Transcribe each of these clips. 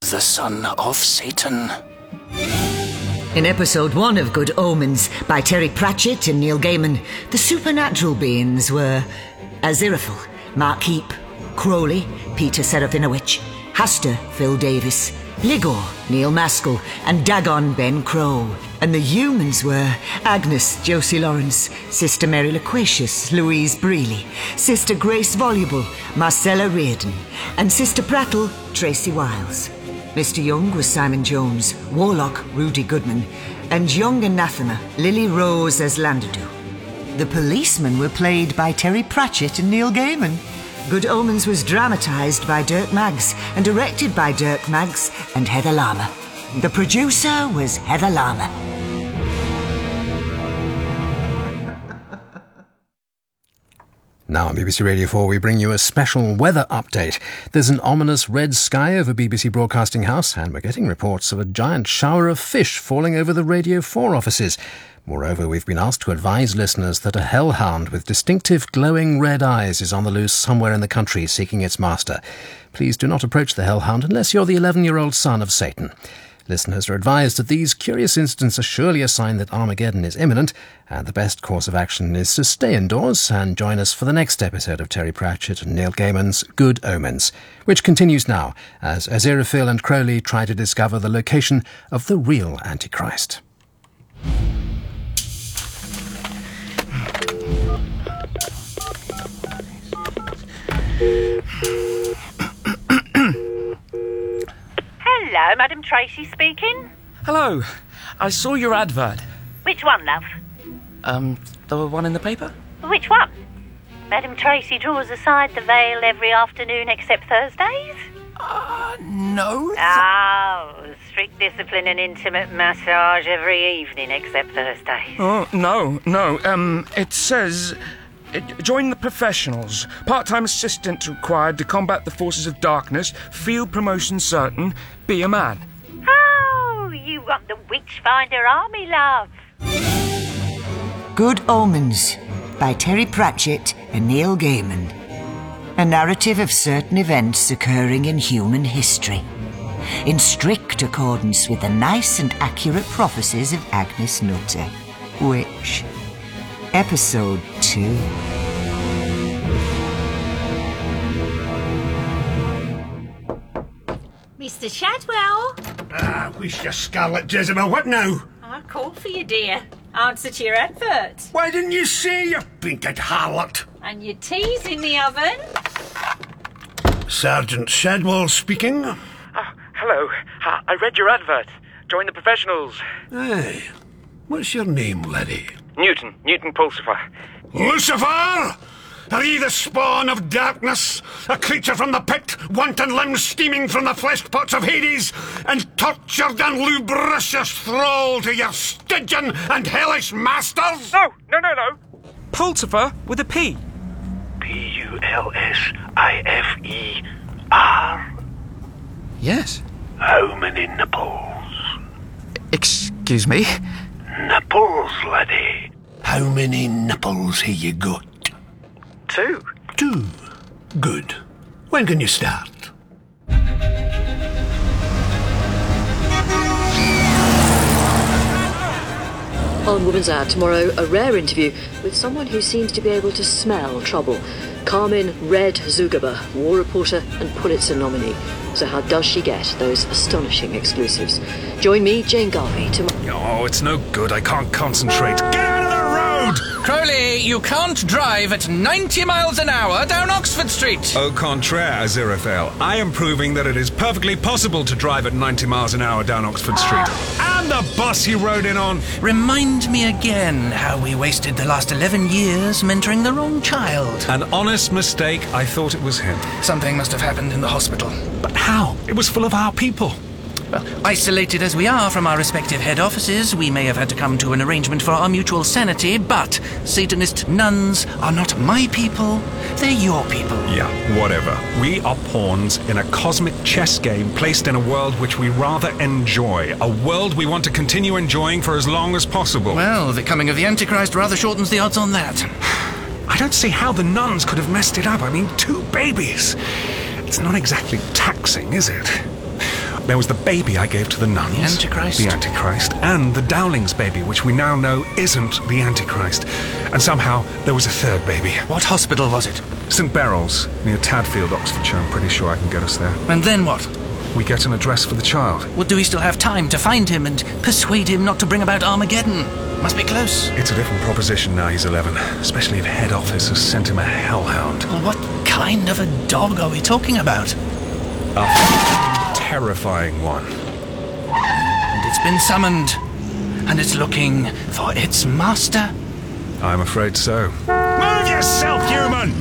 the son of Satan. In episode 1 of Good Omens by Terry Pratchett and Neil Gaiman, the supernatural beings were Aziraphale, Mark Heap, Crowley, Peter Serafinowicz, Hastur, Phil Davis, Ligor, Neil Maskell, and Dagon, Ben Crow. And the humans were Agnes, Josie Lawrence, Sister Mary Loquacious, Louise Brealey, Sister Grace Voluble, Marcella Reardon, and Sister Prattle, Tracy Wiles. Mr. Young was Simon Jones, Warlock, Rudy Goodman, and young anathema, Lily Rose as Landadu. The policemen were played by Terry Pratchett and Neil Gaiman. Good Omens was dramatised by Dirk Maggs and directed by Dirk Maggs and Heather Lama. The producer was Heather Lama. Now on BBC Radio 4 we bring you a special weather update. There's an ominous red sky over BBC Broadcasting House, and we're getting reports of a giant shower of fish falling over the Radio 4 offices. Moreover, we've been asked to advise listeners that a hellhound with distinctive glowing red eyes is on the loose somewhere in the country seeking its master. Please do not approach the hellhound unless you're the 11-year-old son of Satan. Listeners are advised that these curious incidents are surely a sign that Armageddon is imminent, and the best course of action is to stay indoors and join us for the next episode of Terry Pratchett and Neil Gaiman's Good Omens, which continues now as Aziraphale and Crowley try to discover the location of the real Antichrist. Hello, Madam Tracy speaking. Hello. I saw your advert. Which one, love? The one in the paper? Which one? Madam Tracy draws aside the veil every afternoon except Thursdays? No. Oh, strict discipline and intimate massage every evening except Thursdays. Oh, no. It says... Join the professionals. Part-time assistant required to combat the forces of darkness. Field promotion certain. Be a man. Oh, you want the Witchfinder Army, love. Good Omens by Terry Pratchett and Neil Gaiman. A narrative of certain events occurring in human history, in strict accordance with the nice and accurate prophecies of Agnes Nutter, Witch. Episode 2. Mr. Shadwell? Wish you Scarlet Jezebel, what now? I called for you, dear. Answer to your advert. Why didn't you say, you painted harlot? And your tea's in the oven. Sergeant Shadwell speaking. Hello. I read your advert. Join the professionals. Aye. What's your name, laddie? Newton Pulsifer. Lucifer! Are ye the spawn of darkness? A creature from the pit, wanton limbs steaming from the flesh pots of Hades, and tortured and lubricious thrall to your Stygian and hellish masters? No. Pulsifer with a P. Pulsifer? Yes. How many nipples? Excuse me? Nipples, laddie. How many nipples have you got? 2. 2. Good. When can you start? On Woman's Ad tomorrow, a rare interview with someone who seems to be able to smell trouble. Carmen Red Zugaba, war reporter and Pulitzer nominee. So how does she get those astonishing exclusives? Join me, Jane Garvey, tomorrow. Oh, it's no good. I can't concentrate. Get out of the road! Crowley, you can't drive at 90 miles an hour down Oxford Street. Au contraire, Aziraphale. I am proving that it is perfectly possible to drive at 90 miles an hour down Oxford Street. And the bus you rode in on. Remind me again how we wasted the last 11 years mentoring the wrong child. An honest mistake. I thought it was him. Something must have happened in the hospital. But how? It was full of our people. Well, isolated as we are from our respective head offices, we may have had to come to an arrangement for our mutual sanity, but Satanist nuns are not my people, they're your people. Yeah, whatever. We are pawns in a cosmic chess game placed in a world which we rather enjoy. A world we want to continue enjoying for as long as possible. Well, the coming of the Antichrist rather shortens the odds on that. I don't see how the nuns could have messed it up. I mean, 2 babies. It's not exactly taxing, is it? There was the baby I gave to the nuns. The Antichrist? The Antichrist. And the Dowlings baby, which we now know isn't the Antichrist. And somehow there was a third baby. What hospital was it? St. Beryl's, near Tadfield, Oxfordshire. I'm pretty sure I can get us there. And then what? We get an address for the child. Well, do we still have time to find him and persuade him not to bring about Armageddon? Must be close. It's a different proposition now he's 11, especially if head office has sent him a hellhound. Well, what kind of a dog are we talking about? A terrifying one. And it's been summoned. And it's looking for its master? I'm afraid so. Move yourself, human!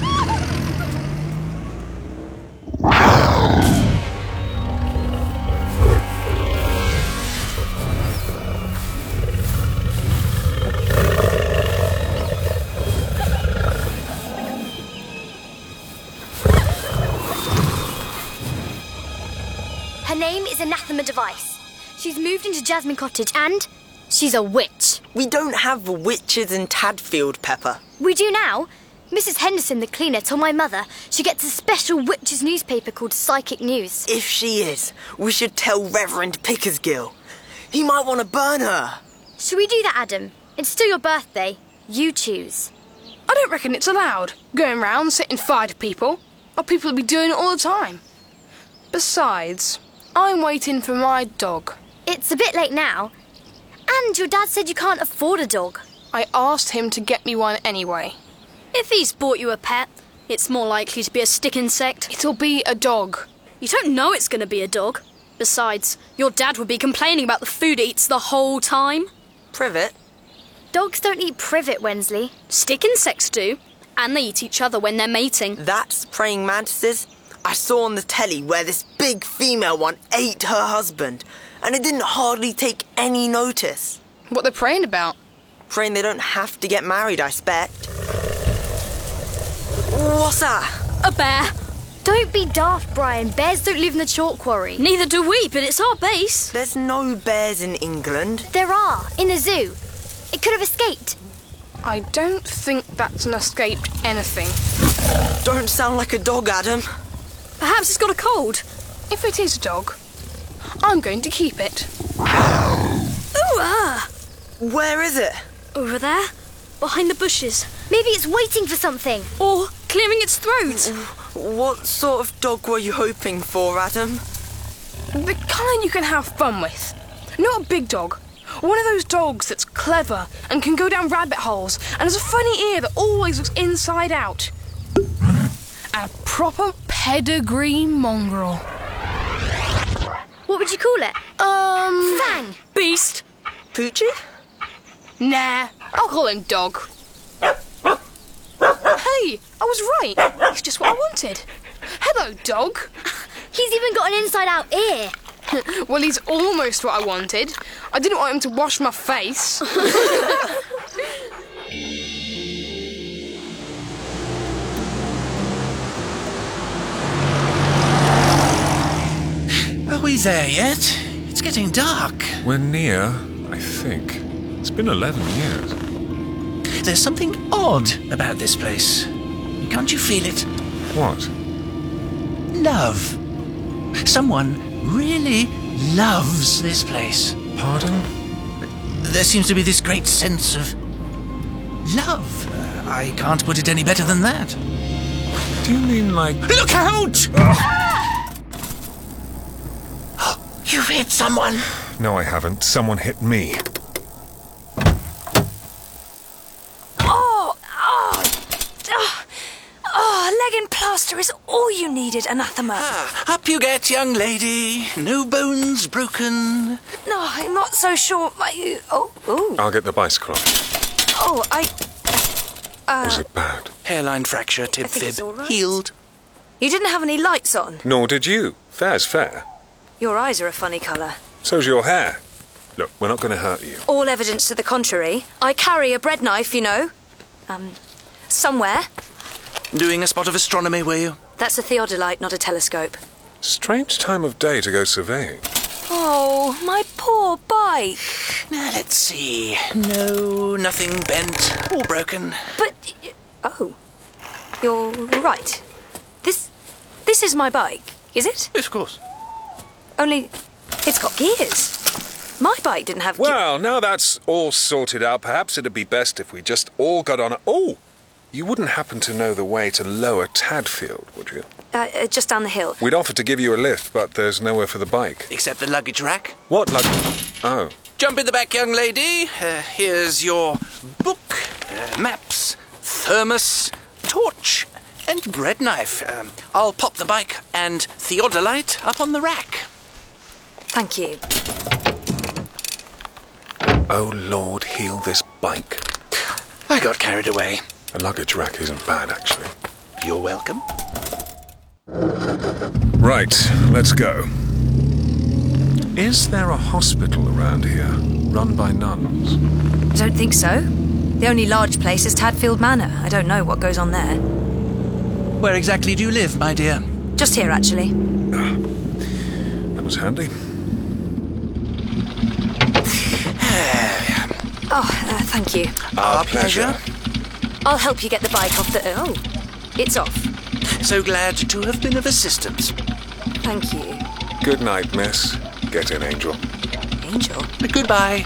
Her name is Anathema Device. She's moved into Jasmine Cottage and she's a witch. We don't have witches in Tadfield, Pepper. We do now. Mrs. Henderson, the cleaner, told my mother she gets a special witches newspaper called Psychic News. If she is, we should tell Reverend Pickersgill. He might want to burn her. Should we do that, Adam? It's still your birthday. You choose. I don't reckon it's allowed. Going round setting fire to people. Or people will be doing it all the time. Besides, I'm waiting for my dog. It's a bit late now. And your dad said you can't afford a dog. I asked him to get me one anyway. If he's bought you a pet, it's more likely to be a stick insect. It'll be a dog. You don't know it's going to be a dog. Besides, your dad would be complaining about the food it eats the whole time. Privet? Dogs don't eat privet, Wensley. Stick insects do. And they eat each other when they're mating. That's praying mantises. I saw on the telly where this big female one ate her husband, and it didn't hardly take any notice. What they're praying about? Praying they don't have to get married, I expect. What's that? A bear. Don't be daft, Brian. Bears don't live in the chalk quarry. Neither do we, but it's our base. There's no bears in England. There are, in a zoo. It could have escaped. I don't think that's an escaped anything. Don't sound like a dog, Adam. Perhaps it's got a cold. If it is a dog, I'm going to keep it. Ooh, Where is it? over there, behind the bushes. Maybe it's waiting for something. Or clearing its throat. What sort of dog were you hoping for, Adam? The kind you can have fun with. Not a big dog. One of those dogs that's clever and can go down rabbit holes and has a funny ear that always looks inside out. A proper pedigree mongrel. What would you call it? Fang. Beast. Poochie? Nah, I'll call him Dog. Hey, I was right. It's just what I wanted. Hello, Dog. He's even got an inside-out ear. Well, he's almost what I wanted. I didn't want him to wash my face. Are we there yet? It's getting dark. We're near, I think. It's been 11 years. There's something odd about this place. Can't you feel it? What? Love. Someone really loves this place. Pardon? There seems to be this great sense of love. I can't put it any better than that. Do you mean like... Look out! You've hit someone. No, I haven't. Someone hit me. Leg in plaster is all you needed, Anathema. Up you get, young lady. No bones broken. No, I'm not so sure. I'll get the bicycle off. Was it bad? Hairline fracture, tib I think fib. it's all right. Healed. You didn't have any lights on. Nor did you. Fair's fair. Your eyes are a funny colour. So's your hair. Look, we're not going to hurt you. All evidence to the contrary. I carry a bread knife, you know. Somewhere. Doing a spot of astronomy, were you? That's a theodolite, not a telescope. Strange time of day to go surveying. Oh, my poor bike. Now, let's see. No, nothing bent or broken. But, you're right. This is my bike, is it? Of course. Only It's got gears. My bike didn't have Well, now that's all sorted out, perhaps it'd be best if we just all got on a... Oh! You wouldn't happen to know the way to Lower Tadfield, would you? just down the hill. We'd offer to give you a lift, but there's nowhere for the bike. Except the luggage rack. What luggage? Oh. Jump in the back, young lady. Here's your book, maps, thermos, torch, and bread knife. I'll pop the bike and theodolite up on the rack. Thank you. Oh, Lord, heal this bike. I got carried away. A luggage rack isn't bad, actually. You're welcome. Right, let's go. Is there a hospital around here, run by nuns? I don't think so. The only large place is Tadfield Manor. I don't know what goes on there. Where exactly do you live, my dear? Just here, actually. That was handy. Thank you. Our pleasure. I'll help you get the bike off the... Oh, it's off. So glad to have been of assistance. Thank you. Good night, miss. Get in, Angel. Angel? Goodbye.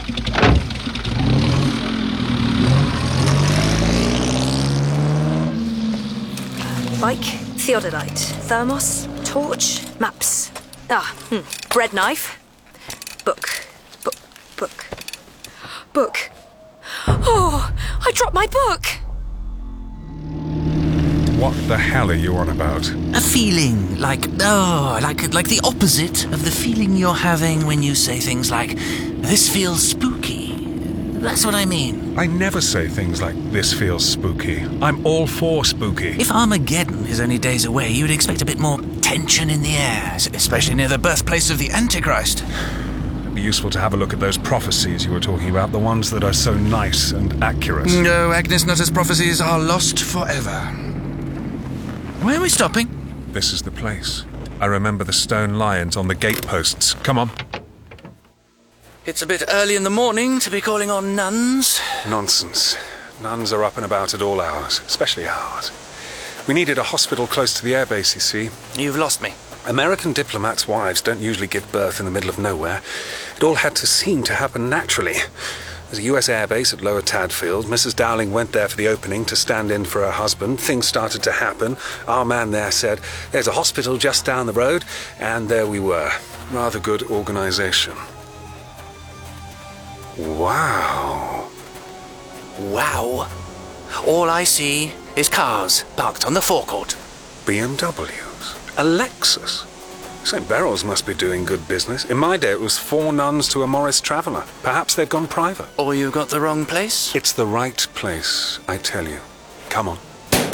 Bike, theodolite, thermos, torch, maps. Bread knife. Book. Oh, I dropped my book. What the hell are you on about? A feeling like the opposite of the feeling you're having when you say things like, "This feels spooky." That's what I mean. I never say things like, "This feels spooky." I'm all for spooky. If Armageddon is only days away, you'd expect a bit more tension in the air, especially near the birthplace of the Antichrist. It'd be useful to have a look at those prophecies you were talking about, the ones that are so nice and accurate. No, Agnes Nutter's prophecies are lost forever. Where are we stopping? This is the place. I remember the stone lions on the gateposts. Come on. It's a bit early in the morning to be calling on nuns. Nonsense. Nuns are up and about at all hours, especially ours. We needed a hospital close to the airbase, you see. You've lost me. American diplomats' wives don't usually give birth in the middle of nowhere. It all had to seem to happen naturally. There's a US airbase at Lower Tadfield. Mrs. Dowling went there for the opening to stand in for her husband. Things started to happen. Our man there said, "There's a hospital just down the road," and there we were. Rather good organization. Wow. Wow. All I see is cars parked on the forecourt. BMWs. A Lexus. St. Beryl's must be doing good business. In my day, it was 4 nuns to a Morris Traveller. Perhaps they've gone private. Or you got the wrong place? It's the right place, I tell you. Come on.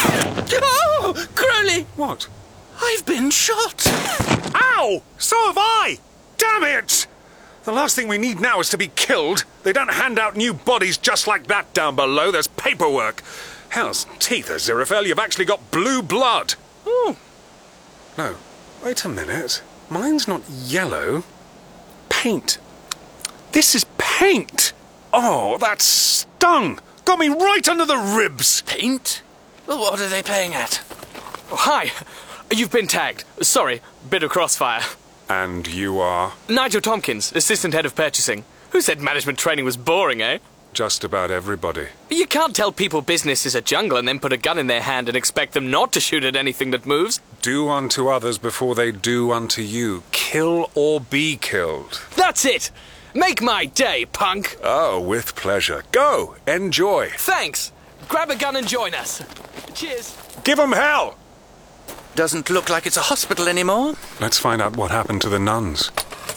Oh, Crowley! What? I've been shot. Ow! So have I! Damn it! The last thing we need now is to be killed. They don't hand out new bodies just like that down below. There's paperwork. Hell's teeth, Aziraphale. You've actually got blue blood. Oh. No. Wait a minute. Mine's not yellow. Paint. This is paint! Oh, that stung! Got me right under the ribs! Paint? Well, what are they paying at? Oh, hi. You've been tagged. Sorry, bit of crossfire. And you are? Nigel Tompkins, Assistant Head of Purchasing. Who said management training was boring, eh? Just about everybody. You can't tell people business is a jungle and then put a gun in their hand and expect them not to shoot at anything that moves. Do unto others before they do unto you. Kill or be killed. That's it! Make my day, punk! Oh, with pleasure. Go! Enjoy! Thanks! Grab a gun and join us. Cheers! Give 'em hell! Doesn't look like it's a hospital anymore. Let's find out what happened to the nuns.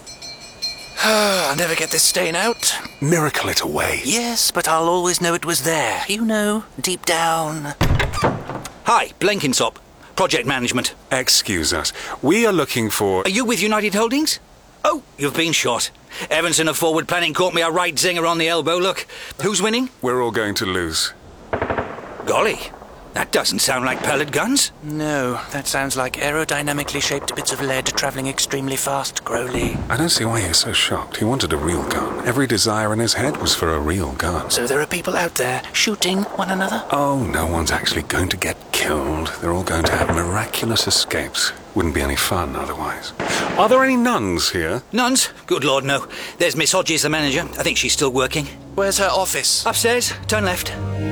I'll never get this stain out. Miracle it away. Yes, but I'll always know it was there. You know, deep down. Hi, Blenkinsop. Project Management. Excuse us. We are looking for... Are you with United Holdings? Oh, you've been shot. Evanson of Forward Planning caught me a right zinger on the elbow. Look, who's winning? We're all going to lose. Golly, that doesn't sound like pellet guns. No, that sounds like aerodynamically shaped bits of lead travelling extremely fast, Crowley. I don't see why you're so shocked. He wanted a real gun. Every desire in his head was for a real gun. So there are people out there shooting one another? Oh, no one's actually going to get killed. They're all going to have miraculous escapes. Wouldn't be any fun otherwise. Are there any nuns here? Nuns? Good Lord, no. There's Miss Hodges, the manager. I think she's still working. Where's her office? Upstairs. Turn left.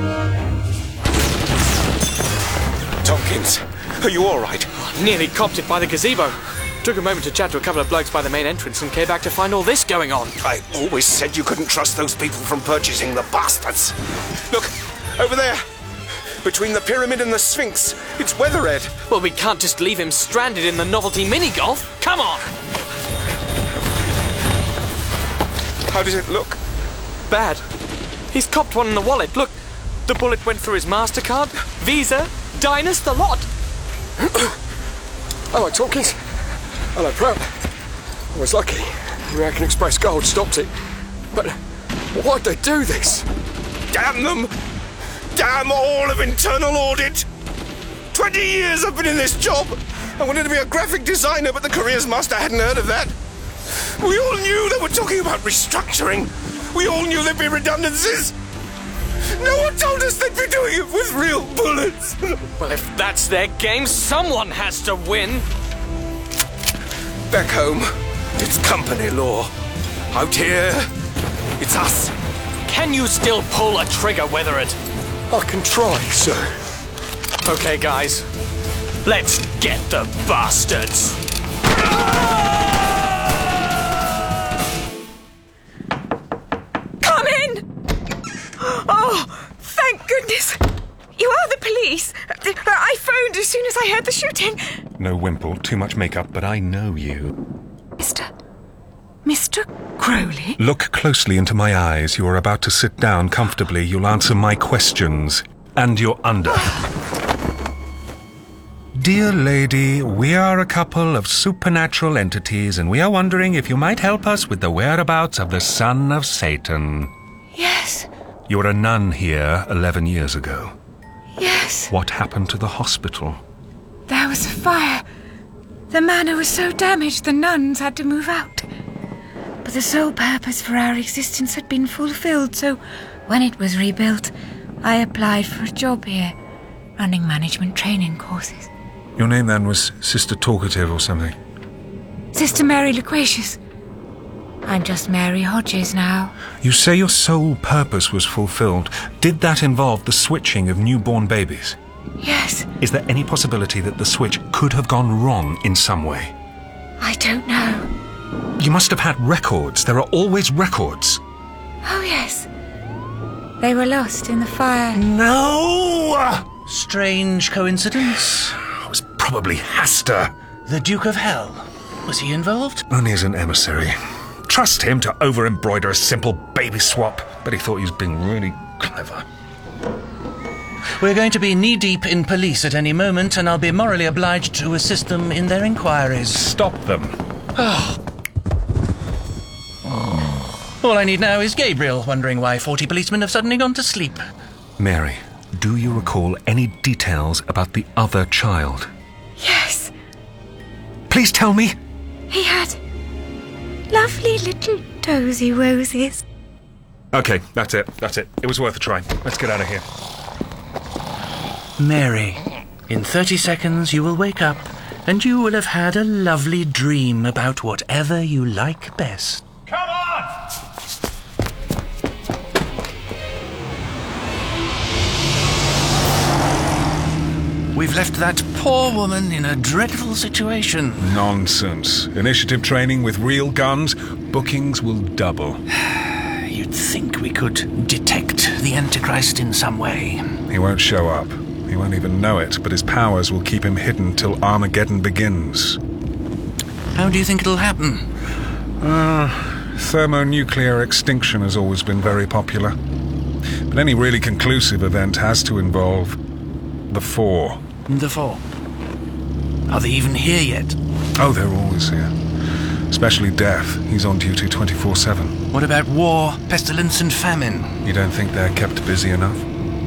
Tompkins, are you all right? Nearly copped it by the gazebo. Took a moment to chat to a couple of blokes by the main entrance and came back to find all this going on. I always said you couldn't trust those people from purchasing, the bastards. Look, over there. Between the pyramid and the Sphinx. It's Weatherhead. Well, we can't just leave him stranded in the novelty mini-golf. Come on! How does it look? Bad. He's copped one in the wallet. Look, the bullet went through his MasterCard, Visa, Diners, the lot. Hello, Tompkins. Hello, Prout. I was lucky. American Express Gold stopped it. But why'd they do this? Damn them! Damn all of internal audit! 20 years I've been in this job! I wanted to be a graphic designer, but the careers master hadn't heard of that. We all knew they were talking about restructuring. We all knew there'd be redundancies. No one told us they'd be doing it with real bullets. Well, if that's their game, someone has to win. Back home, it's company law. Out here, it's us. Can you still pull a trigger, Weatherhead? I can try, sir. Okay, guys. Let's get the bastards. Come in! Oh, thank goodness. You are the police. I phoned as soon as I heard the shooting. No wimple, too much makeup, but I know you. Mr. Crowley? Look closely into my eyes. You are about to sit down comfortably. You'll answer my questions. And you're under. Dear lady, we are a couple of supernatural entities, and we are wondering if you might help us with the whereabouts of the son of Satan. Yes. You were a nun here 11 years ago. Yes. What happened to the hospital? There was a fire. The manor was so damaged the nuns had to move out. But the sole purpose for our existence had been fulfilled, so when it was rebuilt, I applied for a job here, running management training courses. Your name then was Sister Talkative or something? Sister Mary Loquacious. I'm just Mary Hodges now. You say your sole purpose was fulfilled. Did that involve the switching of newborn babies? Yes. Is there any possibility that the switch could have gone wrong in some way? I don't know. You must have had records. There are always records. Oh, yes. They were lost in the fire. No! Strange coincidence. It was probably Hastur. The Duke of Hell. Was he involved? Only as an emissary. Trust him to over-embroider a simple baby swap. But he thought he was being really clever. We're going to be knee-deep in police at any moment, and I'll be morally obliged to assist them in their inquiries. Stop them. All I need now is Gabriel, wondering why 40 policemen have suddenly gone to sleep. Mary, do you recall any details about the other child? Yes. Please tell me. He had lovely little dozy wosies. Okay, that's it. It was worth a try. Let's get out of here. Mary, in 30 seconds you will wake up, and you will have had a lovely dream about whatever you like best. Come on! We've left that poor woman in a dreadful situation. Nonsense. Initiative training with real guns. Bookings will double. You'd think we could detect the Antichrist in some way. He won't show up. He won't even know it, but his powers will keep him hidden till Armageddon begins. How do you think it'll happen? Thermonuclear extinction has always been very popular. But any really conclusive event has to involve the Four. The Four? Are they even here yet? Oh, they're always here. Especially Death. He's on duty 24/7. What about war, pestilence and famine? You don't think they're kept busy enough?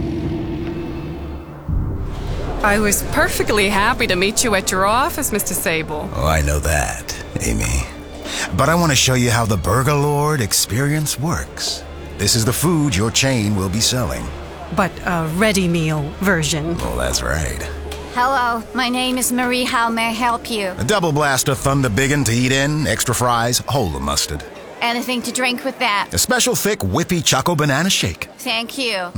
I was perfectly happy to meet you at your office, Mr. Sable. Oh, I know that, Amy. But I want to show you how the Burger Lord experience works. This is the food your chain will be selling. But a ready meal version. Oh, that's right. Hello, my name is Marie. How may I help you? A double blast of Thunder Biggin to eat in, extra fries, whole of mustard. Anything to drink with that? A special thick whippy choco banana shake. Thank you.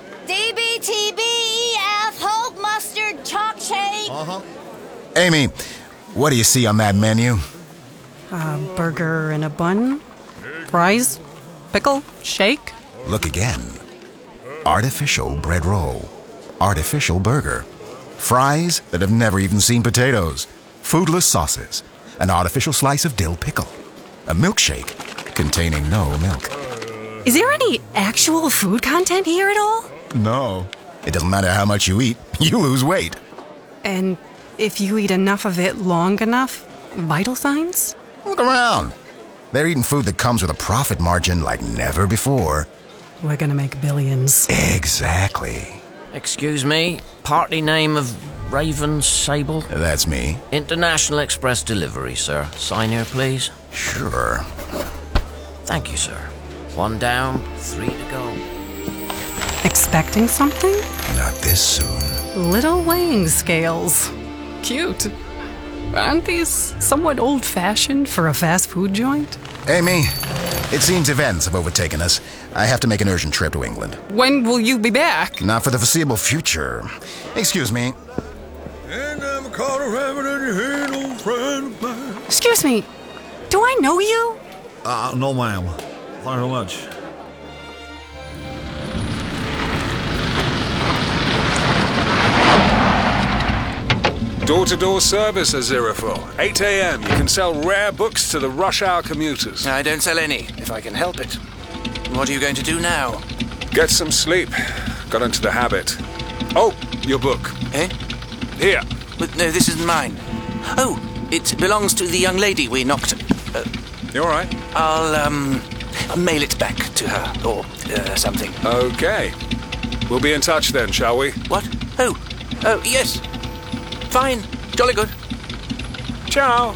DBTBEF Hulk Mustard Chalk Shake. Amy, what do you see on that menu? A burger and a bun, fries, pickle, shake. Look again. Artificial bread roll. Artificial burger. Fries that have never even seen potatoes. Foodless sauces. An artificial slice of dill pickle. A milkshake containing no milk. Is there any actual food content here at all? No. It doesn't matter how much you eat, you lose weight. And if you eat enough of it long enough, vital signs? Look around. They're eating food that comes with a profit margin like never before. We're gonna make billions. Exactly. Excuse me, party name of Raven Sable? That's me. International Express Delivery, sir. Sign here, please. Sure. Thank you, sir. 1 down, 3 to go. Expecting something? Not this soon. Little weighing scales. Cute. Aren't these somewhat old-fashioned for a fast food joint? Amy, it seems events have overtaken us. I have to make an urgent trip to England. When will you be back? Not for the foreseeable future. Excuse me. Excuse me. Do I know you? No, ma'am. Thank you very much. Door-to-door service, Aziraphale. 8 a.m. You can sell rare books to the rush hour commuters. I don't sell any, if I can help it. What are you going to do now? Get some sleep. Got into the habit. Oh, your book. Eh? Here. But no, this isn't mine. Oh, it belongs to the young lady we knocked. You all right? I'll mail it back to her, or something. Okay. We'll be in touch then, shall we? What? Oh, yes. Fine. Jolly good. Ciao.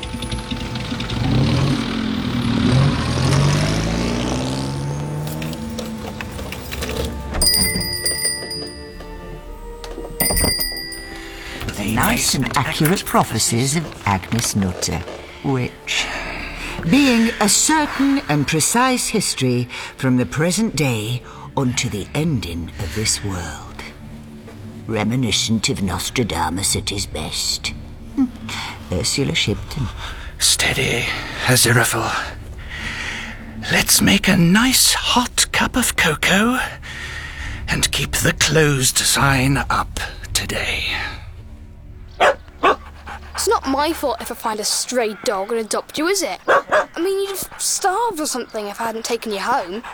The Nice and Accurate Prophecies of Agnes Nutter, which, being a certain and precise history from the present day unto the ending of this world, reminiscent of Nostradamus at his best. Ursula Shipton. Steady, Aziraphale. Let's make a nice hot cup of cocoa and keep the closed sign up today. It's not my fault if I find a stray dog and adopt you, is it? I mean, you'd have starved or something if I hadn't taken you home.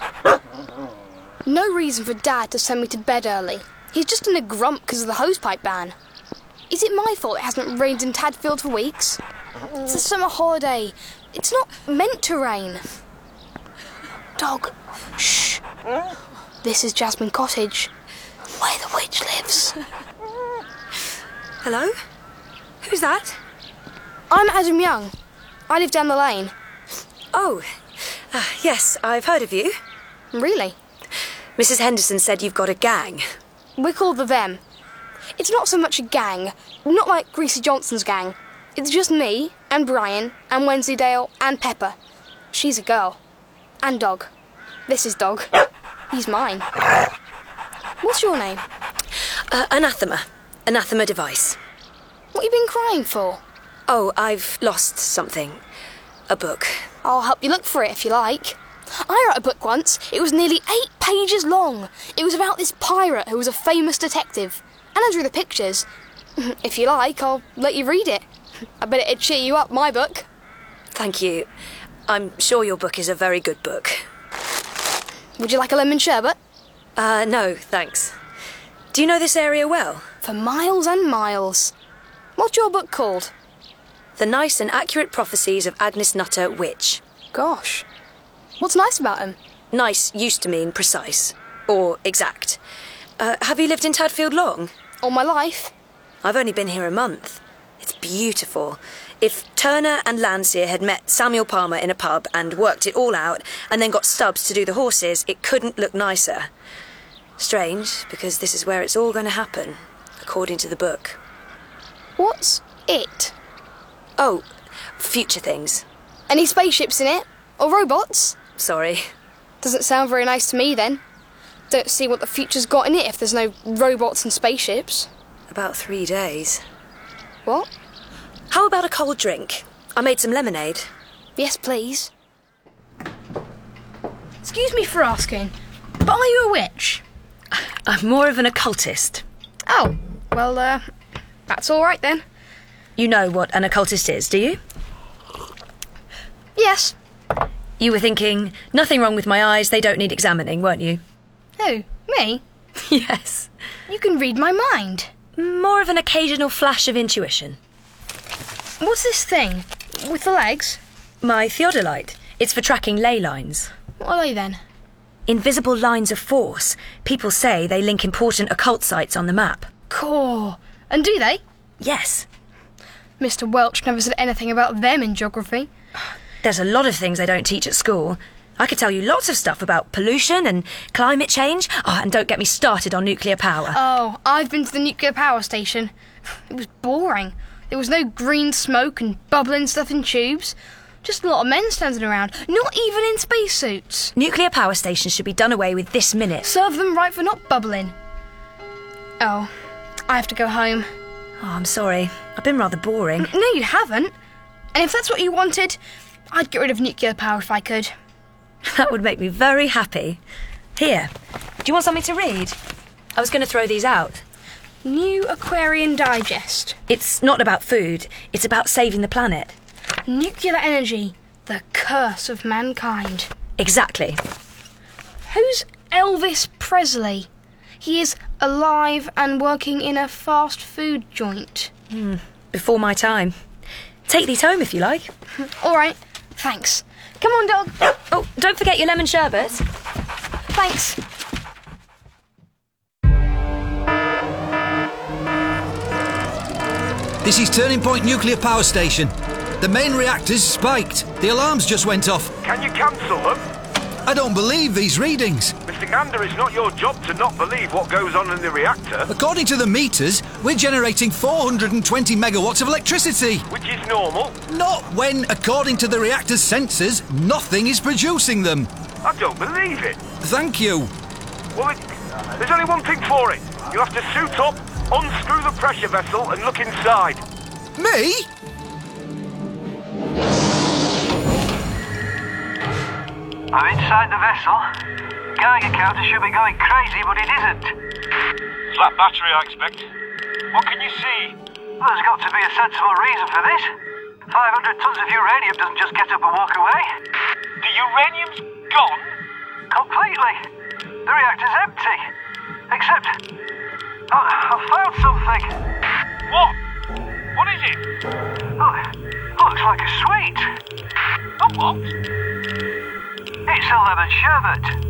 No reason for Dad to send me to bed early. He's just in a grump because of the hosepipe ban. Is it my fault it hasn't rained in Tadfield for weeks? It's a summer holiday. It's not meant to rain. Dog, shh. This is Jasmine Cottage, where the witch lives. Hello? Who's that? I'm Adam Young. I live down the lane. Oh, yes, I've heard of you. Really? Mrs. Henderson said you've got a gang. We're called the Them. It's not so much a gang, not like Greasy Johnson's gang. It's just me, and Brian, and Wensleydale, and Pepper. She's a girl. And Dog. This is Dog. He's mine. What's your name? Anathema. Anathema Device. What you been crying for? Oh, I've lost something. A book. I'll help you look for it if you like. I wrote a book once. It was nearly 8 pages long. It was about this pirate who was a famous detective. And I drew the pictures. If you like, I'll let you read it. I bet it'd cheer you up, my book. Thank you. I'm sure your book is a very good book. Would you like a lemon sherbet? No, thanks. Do you know this area well? For miles and miles. What's your book called? The Nice and Accurate Prophecies of Agnes Nutter, Witch. Gosh. What's nice about him? Nice used to mean precise. Or exact. Have you lived in Tadfield long? All my life. I've only been here a month. It's beautiful. If Turner and Landseer had met Samuel Palmer in a pub and worked it all out, and then got Stubbs to do the horses, it couldn't look nicer. Strange, because this is where it's all going to happen, according to the book. What's it? Oh, future things. Any spaceships in it? Or robots? Sorry. Doesn't sound very nice to me then. Don't see what the future's got in it if there's no robots and spaceships. About 3 days. What? How about a cold drink? I made some lemonade. Yes, please. Excuse me for asking, but are you a witch? I'm more of an occultist. Oh, well, that's all right then. You know what an occultist is, do you? Yes. You were thinking, nothing wrong with my eyes, they don't need examining, weren't you? Who? Me? Yes. You can read my mind. More of an occasional flash of intuition. What's this thing? With the legs? My theodolite. It's for tracking ley lines. What are they then? Invisible lines of force. People say they link important occult sites on the map. Cool. And do they? Yes. Mr. Welch never said anything about them in geography. There's a lot of things they don't teach at school. I could tell you lots of stuff about pollution and climate change. Oh, and don't get me started on nuclear power. Oh, I've been to the nuclear power station. It was boring. There was no green smoke and bubbling stuff in tubes. Just a lot of men standing around, not even in spacesuits. Nuclear power stations should be done away with this minute. Serve them right for not bubbling. Oh, I have to go home. Oh, I'm sorry. I've been rather boring. No, you haven't. And if that's what you wanted, I'd get rid of nuclear power if I could. That would make me very happy. Here, do you want something to read? I was going to throw these out. New Aquarian Digest. It's not about food, it's about saving the planet. Nuclear energy, the curse of mankind. Exactly. Who's Elvis Presley? He is alive and working in a fast food joint. Before my time. Take these home if you like. All right, thanks. Come on, dog. Oh, don't forget your lemon sherbet. Thanks. This is Turning Point Nuclear Power Station. The main reactor's spiked. The alarms just went off. Can you cancel them? I don't believe these readings. Mr. Gander, it's not your job to not believe what goes on in the reactor. According to the meters, we're generating 420 megawatts of electricity. Which is normal. Not when, according to the reactor's sensors, nothing is producing them. I don't believe it. Thank you. Well, there's only one thing for it. You have to suit up, unscrew the pressure vessel and look inside. Me? I'm inside the vessel. Geiger counter should be going crazy, but it isn't. Flat battery, I expect. What can you see? Well, there's got to be a sensible reason for this. 500 tons of uranium doesn't just get up and walk away. The uranium's gone? Completely. The reactor's empty. Except... I found something. What? What is it? Oh, looks like a sweet. A what? It's a lemon sherbet.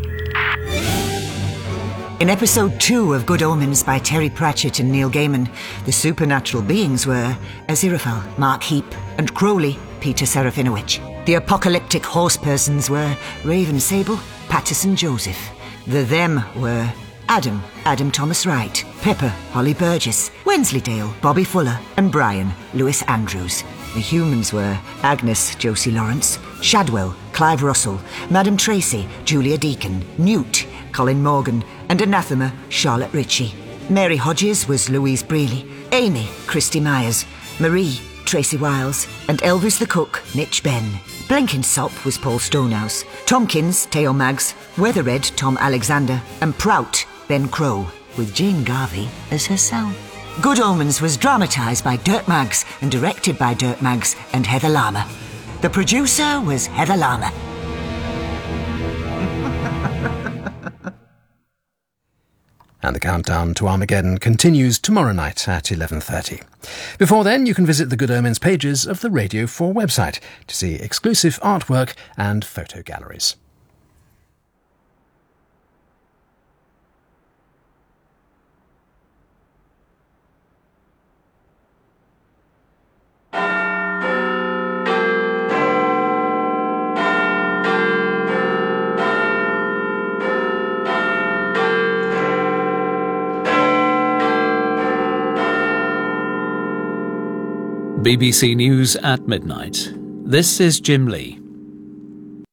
In episode 2 of Good Omens by Terry Pratchett and Neil Gaiman, the supernatural beings were Aziraphale, Mark Heap, and Crowley, Peter Serafinowicz. The apocalyptic horse persons were Raven Sable, Patterson Joseph. The them were Adam Thomas Wright, Pepper, Holly Burgess, Wensleydale, Bobby Fuller, and Brian, Lewis Andrews. The humans were Agnes, Josie Lawrence, Shadwell, Clive Russell, Madam Tracy, Julia Deacon, Newt, Colin Morgan, and Anathema, Charlotte Ritchie. Mary Hodges was Louise Brealey, Amy, Christy Myers, Marie, Tracy Wiles, and Elvis the Cook, Mitch Benn. Blenkinsop was Paul Stonehouse, Tompkins, Theo Maggs, Weatherred, Tom Alexander, and Prout, Ben Crow, with Jane Garvey as herself. Good Omens was dramatised by Dirk Maggs and directed by Dirk Maggs and Heather Lama. The producer was Heather Lama. And the countdown to Armageddon continues tomorrow night at 11:30. Before then, you can visit the Good Omens pages of the Radio 4 website to see exclusive artwork and photo galleries. BBC News at midnight. This is Jim Lee.